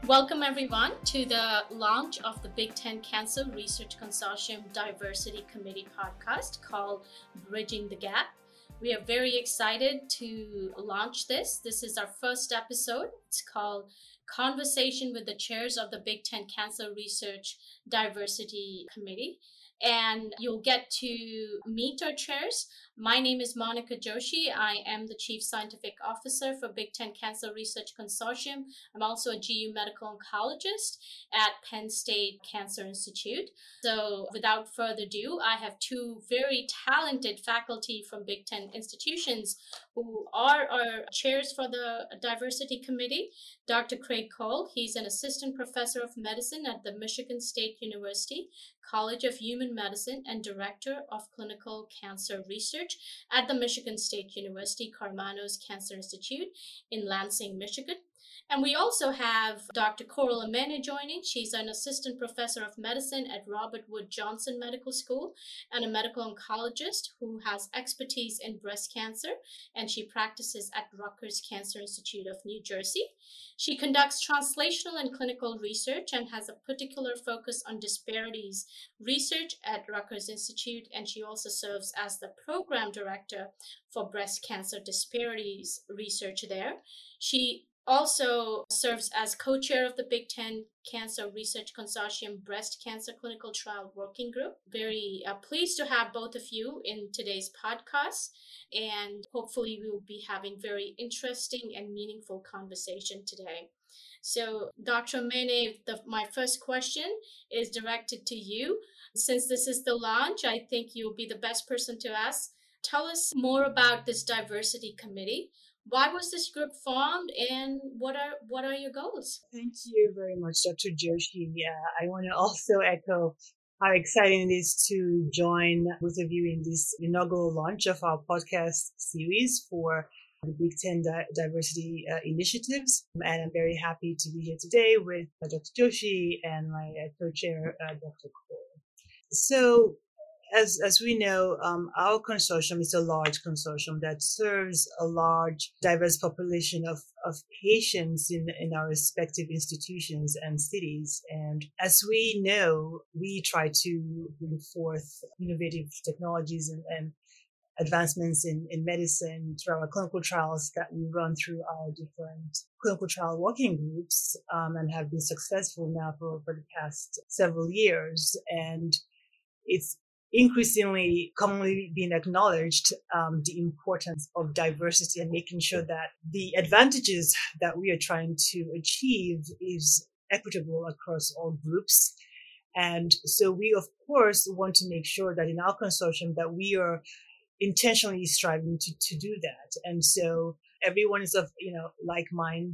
Welcome everyone to the launch of the Big Ten Cancer Research Consortium Diversity Committee podcast called Bridging the Gap. We are very excited to launch this. This is our first episode. It's called Conversation with the Chairs of the Big Ten Cancer Research Diversity Committee. And you'll get to meet our chairs. My name is Monica Joshi. I am the Chief Scientific Officer for Big Ten Cancer Research Consortium. I'm also a GU medical oncologist at Penn State Cancer Institute. So without further ado, I have two very talented faculty from Big Ten institutions who are our chairs for the Diversity Committee. Dr. Craig Cole, he's an assistant professor of medicine at the Michigan State University College of Human Medicine and Director of Clinical Cancer Research at the Michigan State University Karmanos Cancer Institute in Lansing, Michigan. And we also have Dr. Coral Amene joining. She's an assistant professor of medicine at Robert Wood Johnson Medical School and a medical oncologist who has expertise in breast cancer, and she practices at Rutgers Cancer Institute of New Jersey. She conducts translational and clinical research and has a particular focus on disparities research at Rutgers Institute, and she also serves as the program director for breast cancer disparities research there. She also serves as co-chair of the Big Ten Cancer Research Consortium Breast Cancer Clinical Trial Working Group. Very pleased to have both of you in today's podcast, and hopefully we will be having very interesting and meaningful conversation today. So, Dr. Amene, my first question is directed to you. Since this is the launch, I think you'll be the best person to ask. Tell us more about this diversity committee. Why was this group formed, and what are your goals? Thank you very much, Dr. Joshi. I want to also echo how exciting it is to join both of you in this inaugural launch of our podcast series for the Big Ten Diversity Initiatives. And I'm very happy to be here today with Dr. Joshi and my co-chair, Dr. Cole. So, as we know, our consortium is a large consortium that serves a large, diverse population of patients in our respective institutions and cities. And as we know, we try to bring forth innovative technologies and advancements in medicine through our clinical trials that we run through our different clinical trial working groups, and have been successful now for the past several years. And it's increasingly commonly being acknowledged the importance of diversity and making sure that the advantages that we are trying to achieve is equitable across all groups. And so we, of course, want to make sure that in our consortium that we are intentionally striving to do that. And so everyone is of, like-minded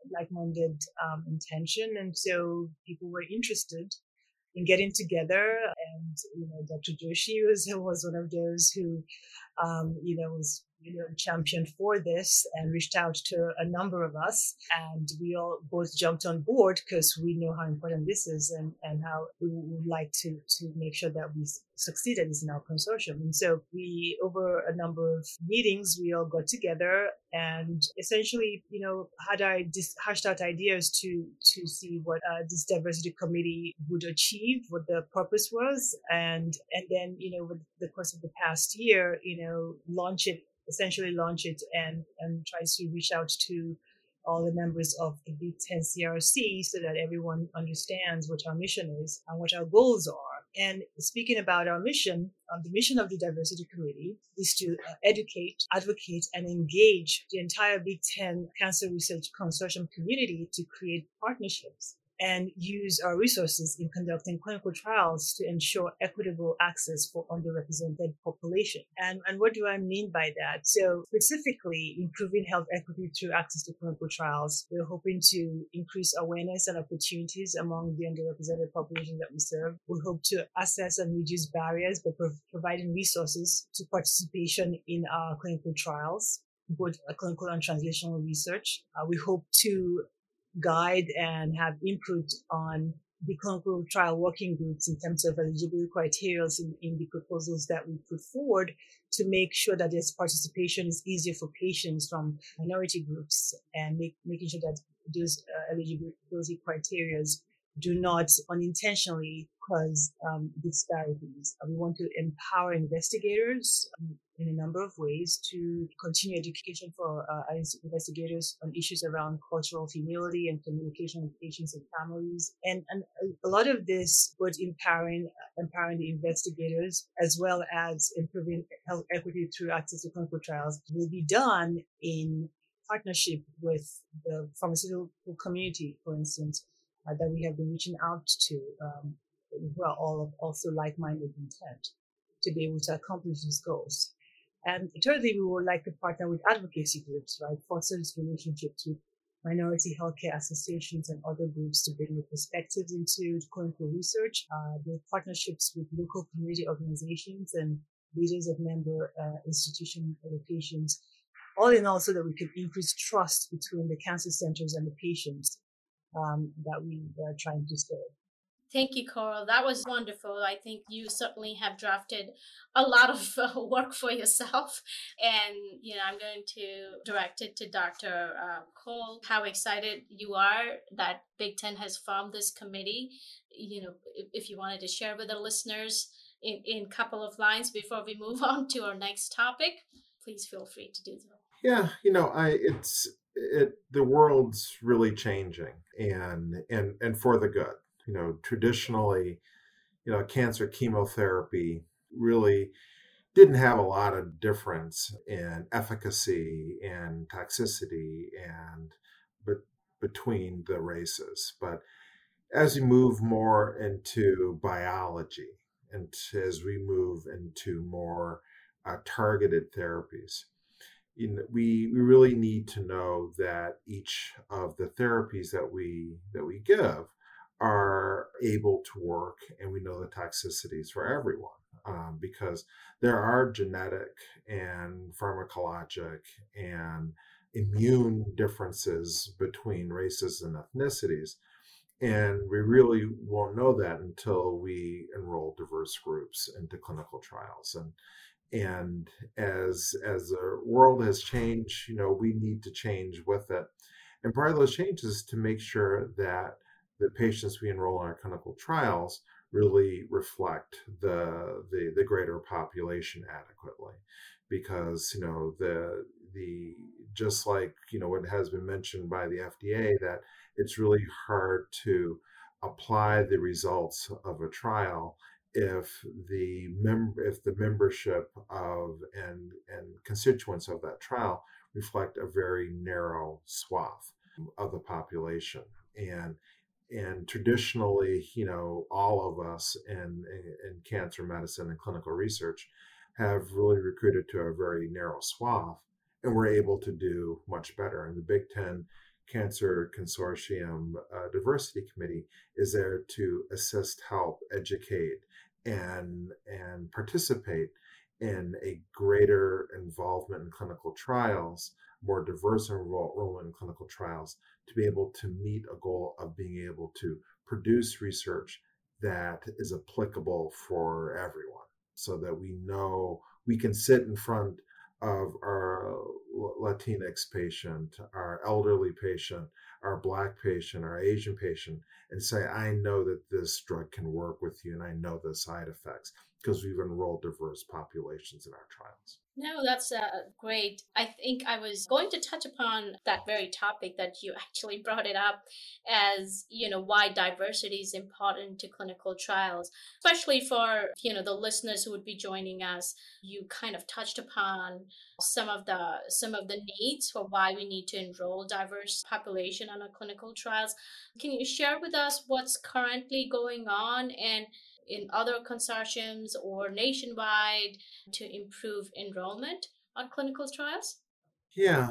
intention. And so people were interested in getting together, and Dr. Joshi was one of those who was championed for this and reached out to a number of us, and we all both jumped on board because we know how important this is and how we would like to make sure that we succeed at this in our consortium. And so we, over a number of meetings, we all got together and essentially hashed out ideas to see what this diversity committee would achieve, what the purpose was, and then with the course of the past year, launch it and try to reach out to all the members of the Big Ten CRC so that everyone understands what our mission is and what our goals are. And speaking about our mission, the mission of the Diversity Committee is to educate, advocate, and engage the entire Big Ten Cancer Research Consortium community to create partnerships and use our resources in conducting clinical trials to ensure equitable access for underrepresented population. And what do I mean by that? So specifically, improving health equity through access to clinical trials. We're hoping to increase awareness and opportunities among the underrepresented population that we serve. We hope to assess and reduce barriers by providing resources to participation in our clinical trials, both clinical and translational research. We hope to guide and have input on the clinical trial working groups in terms of eligibility criteria in the proposals that we put forward to make sure that this participation is easier for patients from minority groups and making sure that those eligibility criteria do not unintentionally cause disparities. We want to empower investigators in a number of ways to continue education for investigators on issues around cultural humility and communication with patients and families. And a lot of this, both empowering the investigators as well as improving health equity through access to clinical trials, will be done in partnership with the pharmaceutical community, for instance, that we have been reaching out to, who are all also like-minded intent to be able to accomplish these goals. And thirdly, we would like to partner with advocacy groups, right? Foster these relationships with minority healthcare associations and other groups to bring their perspectives into clinical research, build partnerships with local community organizations and leaders of member institution locations, all in all, so that we can increase trust between the cancer centers and the patients that we are trying to serve. Thank you, Coral. That was wonderful. I think you certainly have drafted a lot of work for yourself. And, I'm going to direct it to Dr. Cole. How excited you are that Big Ten has formed this committee. If you wanted to share with the listeners in a couple of lines before we move on to our next topic, please feel free to do so. Yeah, the world's really changing and for the good. Traditionally, cancer chemotherapy really didn't have a lot of difference in efficacy and toxicity between the races. But as we move more into biology and as we move into more targeted therapies, we really need to know that each of the therapies that we give are able to work, and we know the toxicities for everyone, because there are genetic and pharmacologic and immune differences between races and ethnicities. And we really won't know that until we enroll diverse groups into clinical trials. And as the world has changed, we need to change with it. And part of those changes is to make sure that the patients we enroll in our clinical trials really reflect the greater population adequately, because the just like what has been mentioned by the FDA, that it's really hard to apply the results of a trial if the membership of and constituents of that trial reflect a very narrow swath of the population. And traditionally, all of us in cancer medicine and clinical research have really recruited to a very narrow swath, and we're able to do much better. And the Big Ten Cancer Consortium Diversity Committee is there to assist, help, educate, and participate in a greater involvement in clinical trials, more diverse enrollment in clinical trials, to be able to meet a goal of being able to produce research that is applicable for everyone, so that we know we can sit in front of our Latinx patient, our elderly patient, our Black patient, our Asian patient, and say, I know that this drug can work with you, and I know the side effects, because we've enrolled diverse populations in our trials. No, that's great. I think I was going to touch upon that very topic that you actually brought it up as, why diversity is important to clinical trials, especially for, the listeners who would be joining us. You kind of touched upon some of the needs for why we need to enroll diverse population on our clinical trials. Can you share with us what's currently going on and in other consortiums or nationwide to improve enrollment on clinical trials? Yeah,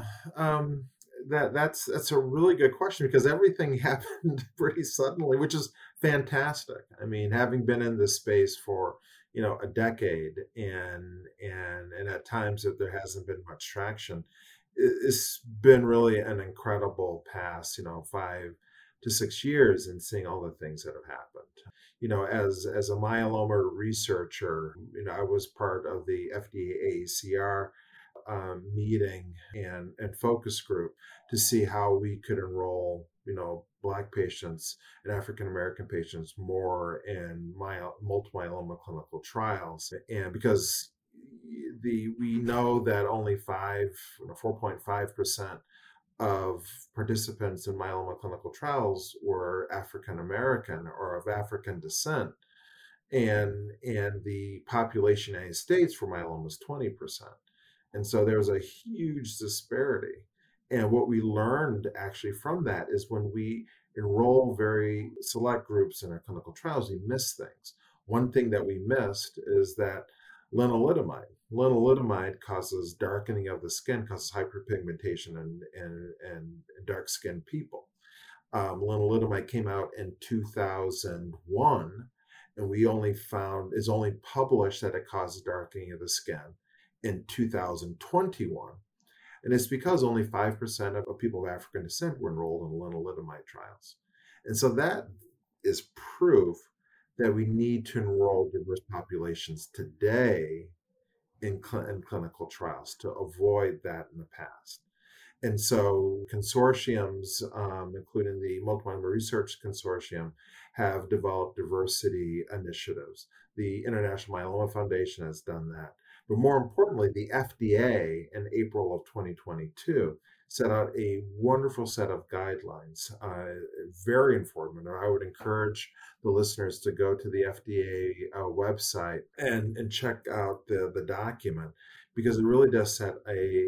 that's a really good question, because everything happened pretty suddenly, which is fantastic. I mean, having been in this space for a decade, and at times that there hasn't been much traction, it's been really an incredible past 5 to 6 years and seeing all the things that have happened. As a myeloma researcher, I was part of the FDA AACR meeting and focus group to see how we could enroll, Black patients and African American patients more in multiple myeloma clinical trials. And because we know that only 4.5% of participants in myeloma clinical trials were African American or of African descent, and the population in the United States for myeloma is 20%. And so there was a huge disparity. And what we learned actually from that is when we enroll very select groups in our clinical trials, we miss things. One thing that we missed is that lenalidomide causes darkening of the skin, causes hyperpigmentation in dark-skinned people. Lenalidomide came out in 2001, and is only published that it causes darkening of the skin in 2021. And it's because only 5% of people of African descent were enrolled in lenalidomide trials. And so that is proof that we need to enroll diverse populations today in clinical trials to avoid that in the past. And so consortiums, including the Multiple Myeloma Research Consortium, have developed diversity initiatives. The International Myeloma Foundation has done that. But more importantly, the FDA in April of 2022 set out a wonderful set of guidelines, very informative. I would encourage the listeners to go to the FDA website and check out the document, because it really does set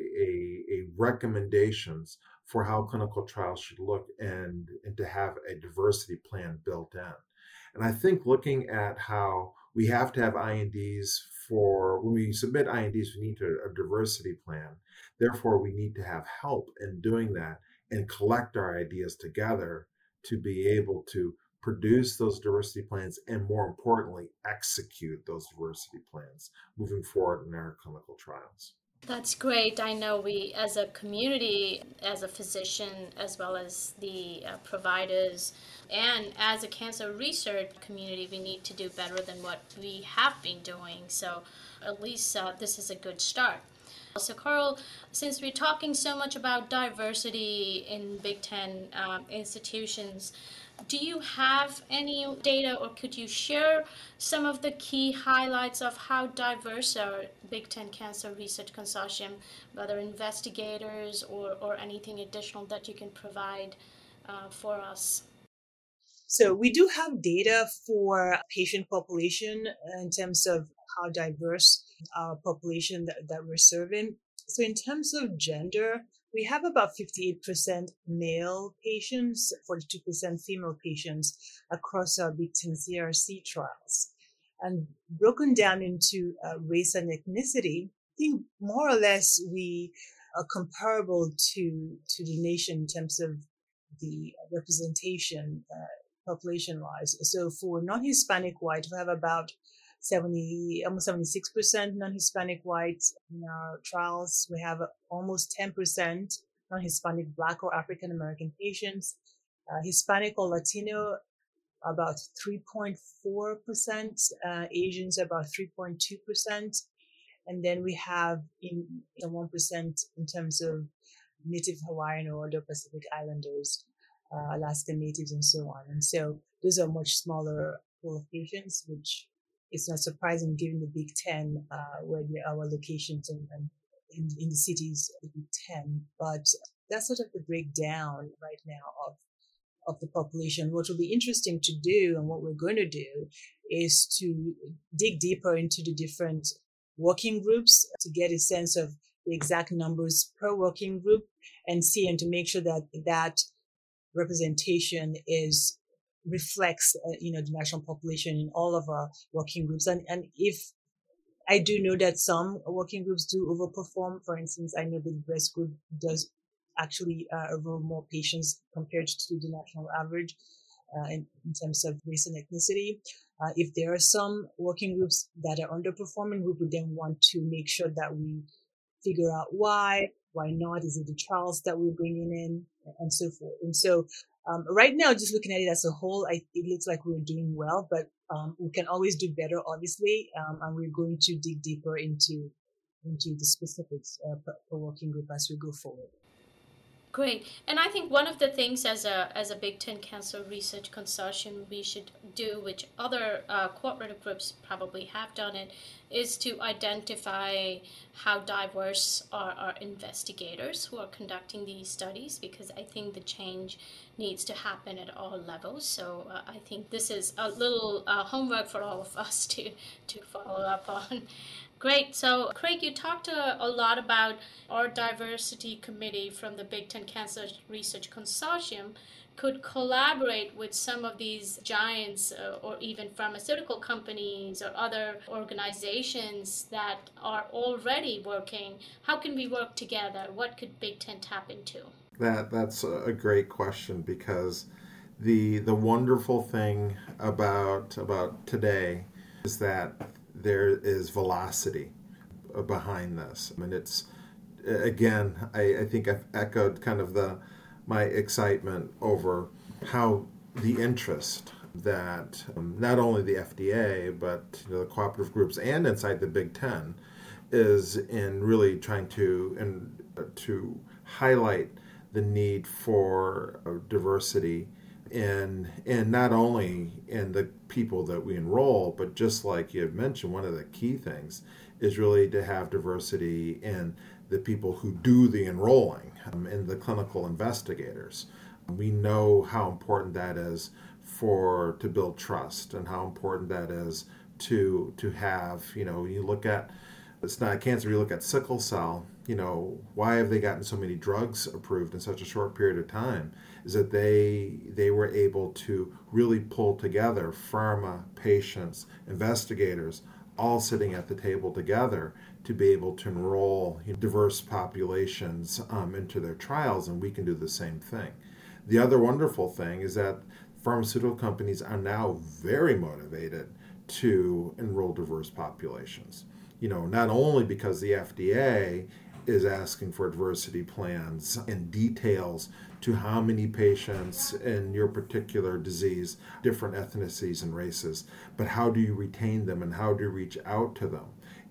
a recommendations for how clinical trials should look and to have a diversity plan built in. And I think looking at how we have to have INDs when we submit INDs, we need a diversity plan. Therefore, we need to have help in doing that and collect our ideas together to be able to produce those diversity plans and, more importantly, execute those diversity plans moving forward in our clinical trials. That's great. I know we, as a community, as a physician, as well as the providers, and as a cancer research community, we need to do better than what we have been doing. So at least this is a good start. So Carl, since we're talking so much about diversity in Big Ten institutions, do you have any data, or could you share some of the key highlights of how diverse our Big Ten Cancer Research Consortium, whether investigators or anything additional that you can provide for us? So we do have data for patient population in terms of how diverse our population that we're serving. So in terms of gender, we have about 58% male patients, 42% female patients across our Big Ten CRC trials. And broken down into race and ethnicity, I think more or less we are comparable to the nation in terms of the representation population-wise. So for non-Hispanic white, we have about almost 76% non-Hispanic white in our trials. We have almost 10% non-Hispanic Black or African American patients. Hispanic or Latino, about 3.4%. Asians, about 3.2%. And then we have in 1% in terms of Native Hawaiian or other Pacific Islanders, Alaskan Natives, and so on. And so those are much smaller pool of patients, which is not surprising given the Big Ten, where our locations and in the cities of the Big Ten. But that's sort of the breakdown right now of the population. What will be interesting to do, and what we're going to do, is to dig deeper into the different working groups to get a sense of the exact numbers per working group and to make sure that representation reflects the national population in all of our working groups. And if I do know that some working groups do overperform, for instance, I know the breast group does actually enroll more patients compared to the national average in terms of race and ethnicity. If there are some working groups that are underperforming, we would then want to make sure that we figure out why not. Is it the trials that we're bringing in, and so forth? And so Right now, just looking at it as a whole, it looks like we're doing well, but we can always do better, obviously, and we're going to dig deeper into the specifics per working group as we go forward. Great. And I think one of the things as a Big Ten Cancer Research Consortium we should do, which other cooperative groups probably have done it, is to identify how diverse are our investigators who are conducting these studies, because I think the change needs to happen at all levels. So I think this is a little homework for all of us to follow up on. Great. So, Craig, you talked a lot about our diversity committee from the Big Ten Cancer Research Consortium could collaborate with some of these giants or even pharmaceutical companies or other organizations that are already working. How can we work together? What could Big Ten tap into? That's a great question, because the wonderful thing about today is that there is velocity behind this. I mean, it's, again, I think I've echoed kind of my excitement over how the interest that not only the FDA, but the cooperative groups and inside the Big Ten is in really trying to highlight the need for diversity in not only in the people that we enroll, but just like you had mentioned, one of the key things is really to have diversity in the people who do the enrolling, in the clinical investigators. We know how important that is to build trust, and how important that is to have, you look at, it's not cancer, you look at sickle cell, why have they gotten so many drugs approved in such a short period of time? Is that they were able to really pull together pharma, patients, investigators, all sitting at the table together to be able to enroll diverse populations into their trials, and we can do the same thing. The other wonderful thing is that pharmaceutical companies are now very motivated to enroll diverse populations. Not only because the FDA is asking for diversity plans and details to how many patients in your particular disease, different ethnicities and races, but how do you retain them and how do you reach out to them?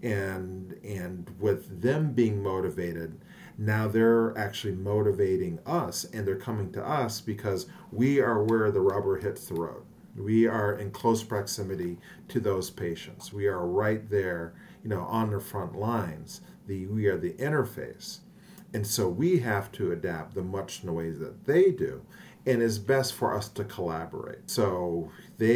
And with them being motivated, now they're actually motivating us, and they're coming to us because we are where the rubber hits the road. We are in close proximity to those patients. We are right there, on the front lines. We are the interface. And so we have to adapt the much in the ways that they do. And it's best for us to collaborate. So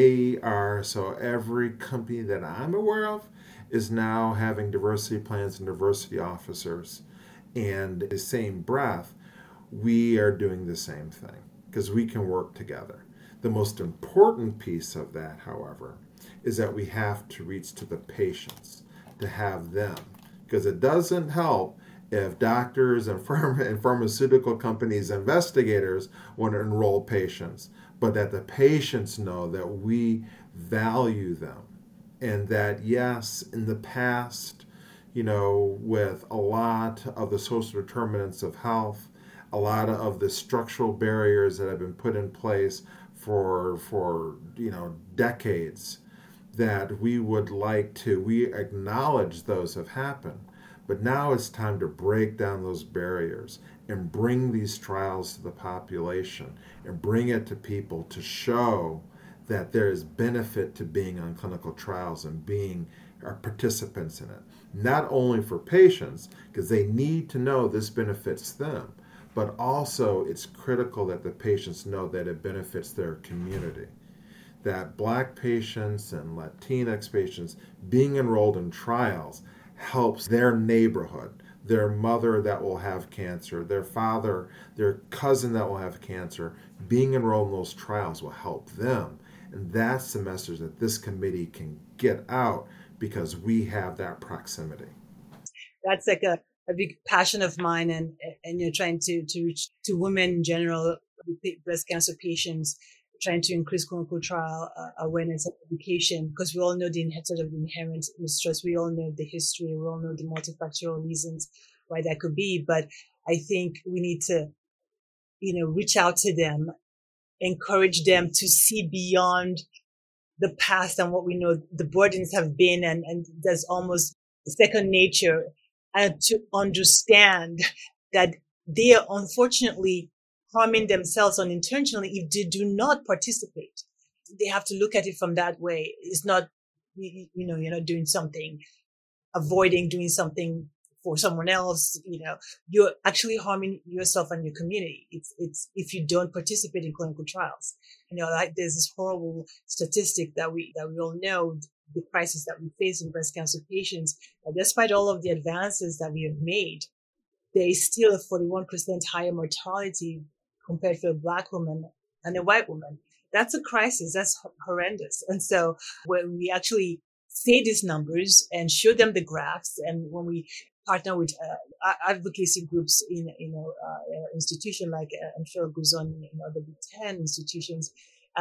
every company that I'm aware of is now having diversity plans and diversity officers. And in the same breath, we are doing the same thing because we can work together. The most important piece of that, however, is that we have to reach to the patients, to have them. Because it doesn't help if doctors and pharmaceutical companies, investigators want to enroll patients, but that the patients know that we value them. And that, yes, in the past, with a lot of the social determinants of health, a lot of the structural barriers that have been put in place for decades, that we acknowledge those have happened. But now it's time to break down those barriers and bring these trials to the population and bring it to people to show that there is benefit to being on clinical trials and being participants in it. Not only for patients, because they need to know this benefits them, but also it's critical that the patients know that it benefits their community. That Black patients and Latinx patients being enrolled in trials helps their neighborhood, their mother that will have cancer, their father, their cousin that will have cancer. Being enrolled in those trials will help them. And that's the message that this committee can get out because we have that proximity. That's like a big passion of mine, and you're trying to reach to women in general, breast cancer patients, trying to increase clinical trial awareness and education, because we all know the inherent mistrust. We all know the history. We all know the multifactorial reasons why that could be. But I think we need to, reach out to them encourage them to see beyond the past and what we know the burdens have been, and there's almost second nature, and to understand that they are unfortunately harming themselves unintentionally if they do not participate. They have to look at it from that way. It's not, you're not doing something, avoiding doing something for someone else. You're actually harming yourself and your community. It's if you don't participate in clinical trials. Like there's this horrible statistic that we all know, the crisis that we face in breast cancer patients. Despite all of the advances that we have made, there is still a 41% higher mortality compared to a Black woman and a white woman. That's a crisis. That's horrendous. And so when we actually say these numbers and show them the graphs, and when we partner with advocacy groups in institution like I'm sure goes on in other Big Ten institutions,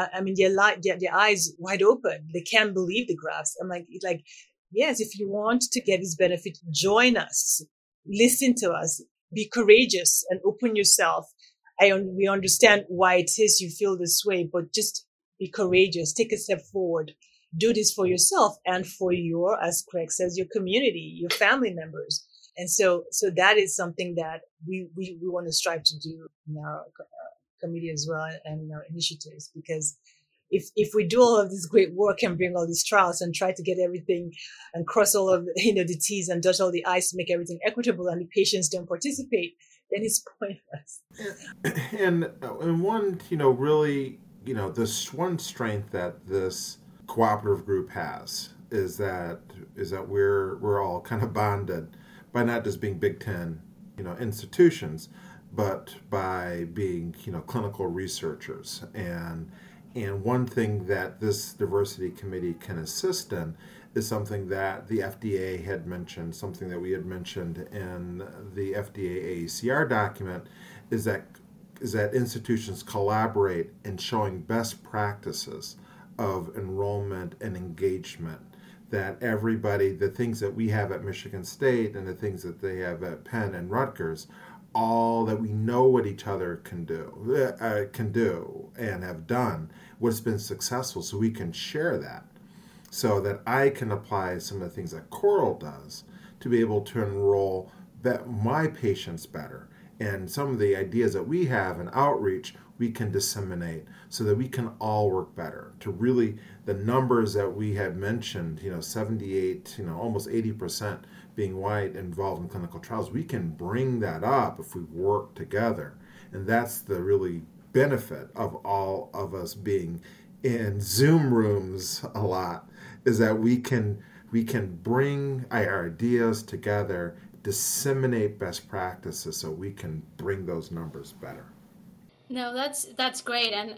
their eyes wide open. They can't believe the graphs. I'm like, yes, if you want to get this benefit, join us, listen to us, be courageous and open yourself. We understand why it is you feel this way, but just be courageous, take a step forward, do this for yourself and for your, as Craig says, your community, your family members. And so that is something that we want to strive to do in our committee as well, and in our initiatives, because if we do all of this great work and bring all these trials and try to get everything and cross all of the T's and dot all the I's to make everything equitable, and the patients don't participate, then it's pointless. And one, really, this one strength that this cooperative group has is that we're all kind of bonded by not just being Big Ten, institutions, but by being, clinical researchers. And one thing that this diversity committee can assist in is something that the FDA had mentioned, something that we had mentioned in the FDA AACR document, is that institutions collaborate in showing best practices of enrollment and engagement, that everybody, the things that we have at Michigan State and the things that they have at Penn and Rutgers, all that we know what each other can do and have done, what's been successful, so we can share that, so that I can apply some of the things that Coral does to be able to enroll my patients better. And some of the ideas that we have in outreach, we can disseminate so that we can all work better to really, the numbers that we had mentioned, 78, almost 80% being white involved in clinical trials, we can bring that up if we work together. And that's the really benefit of all of us being in Zoom rooms a lot, is that we can bring our ideas together, disseminate best practices so we can bring those numbers better. No, that's great, and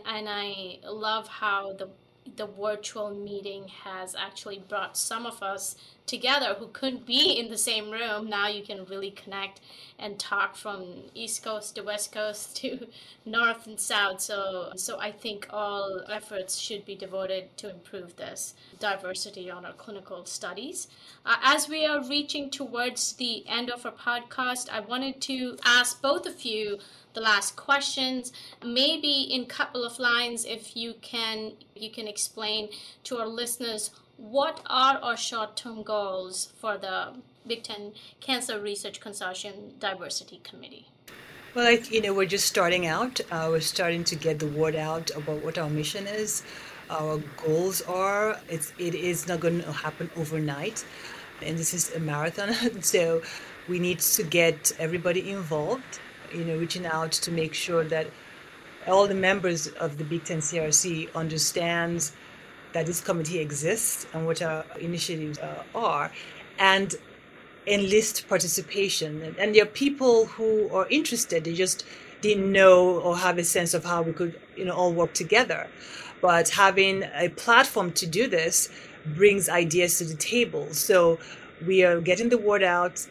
I love how the virtual meeting has actually brought some of us together who couldn't be in the same room. Now you can really connect and talk from East Coast to West Coast to North and South. So I think all efforts should be devoted to improve this diversity on our clinical studies. As we are reaching towards the end of our podcast, I wanted to ask both of you the last questions. Maybe in a couple of lines, if you can explain to our listeners, what are our short-term goals for the Big Ten Cancer Research Consortium Diversity Committee? Well, we're just starting out. We're starting to get the word out about what our mission is, our goals are. It is not going to happen overnight, and this is a marathon. So we need to get everybody involved, reaching out to make sure that all the members of the Big Ten CRC understands that this committee exists and what our initiatives are, and enlist participation. And there are people who are interested, they just didn't know or have a sense of how we could all work together. But having a platform to do this brings ideas to the table. So we are getting the word out.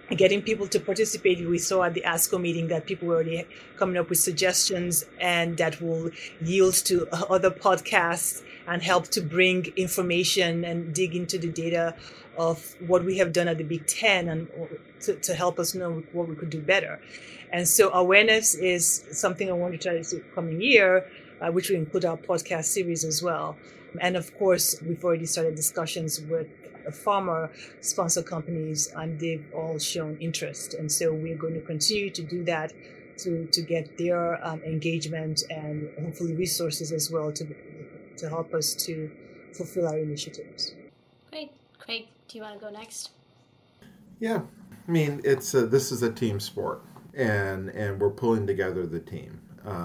getting people to participate. We saw at the ASCO meeting that people were already coming up with suggestions, and that will yield to other podcasts and help to bring information and dig into the data of what we have done at the Big Ten, and to help us know what we could do better. And so awareness is something I want to try to do coming year, which will include our podcast series as well. And of course, we've already started discussions with pharma sponsor companies, and they've all shown interest. And so we're going to continue to do that to get their engagement and hopefully resources as well to help us to fulfill our initiatives. Great. Craig, do you want to go next? Yeah, I mean, this is a team sport, and we're pulling together the team.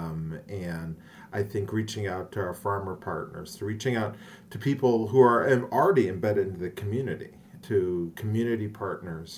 And I think reaching out to our farmer partners, to reaching out to people who are already embedded into the community, to community partners,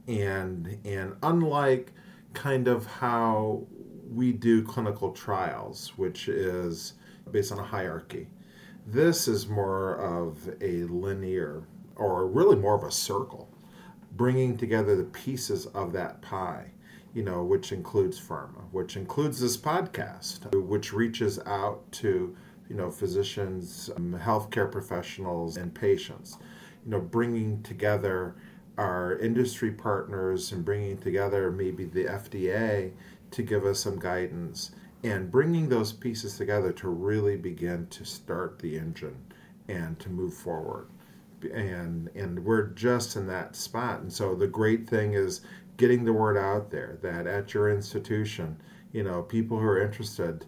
and unlike kind of how we do clinical trials, which is based on a hierarchy, this is more of a linear, or really more of a circle, bringing together the pieces of that pie, which includes pharma, which includes this podcast, which reaches out to, physicians, healthcare professionals, and patients, bringing together our industry partners and bringing together maybe the FDA to give us some guidance, and bringing those pieces together to really begin to start the engine and to move forward. And we're just in that spot. And so the great thing is getting the word out there that at your institution, people who are interested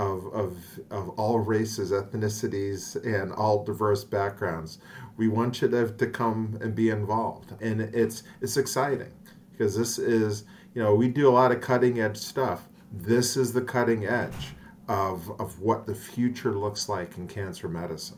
of all races, ethnicities, and all diverse backgrounds, we want you to come and be involved. And it's exciting because this is, we do a lot of cutting edge stuff. This is the cutting edge of what the future looks like in cancer medicine.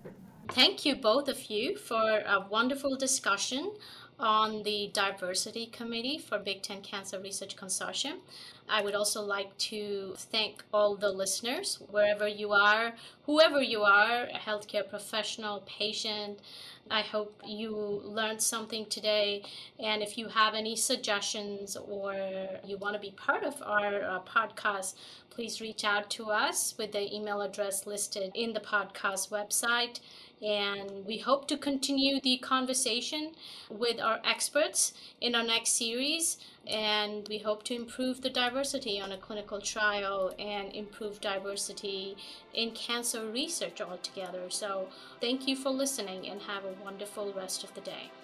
Thank you, both of you, for a wonderful discussion on the Diversity Committee for Big Ten Cancer Research Consortium. I would also like to thank all the listeners, wherever you are, whoever you are, a healthcare professional, patient. I hope you learned something today. And if you have any suggestions or you want to be part of our podcast, please reach out to us with the email address listed in the podcast website. And we hope to continue the conversation with our experts in our next series. And we hope to improve the diversity on a clinical trial and improve diversity in cancer research altogether. So thank you for listening and have a wonderful rest of the day.